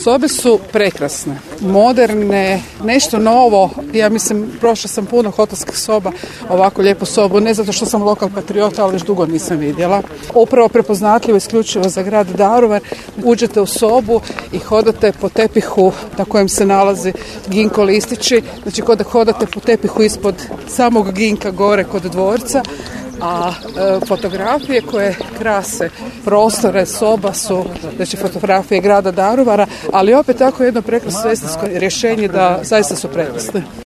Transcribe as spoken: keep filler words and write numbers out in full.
Sobe su prekrasne, moderne, nešto novo. Ja mislim, prošla sam puno hotelskih soba, ovako lijepu sobu, ne zato što sam lokal patriota, ali već dugo nisam vidjela. Upravo prepoznatljivo isključivo za grad Daruvar. Uđete u sobu i hodate po tepihu na kojem se nalazi ginko listići, znači kod da hodate po tepihu ispod samog ginka gore kod dvorca, a e, fotografije koje krase prostore soba su, znači fotografije grada Daruvara, ali opet tako jedno prekrasno estetsko rješenje da zaista su prekrasne.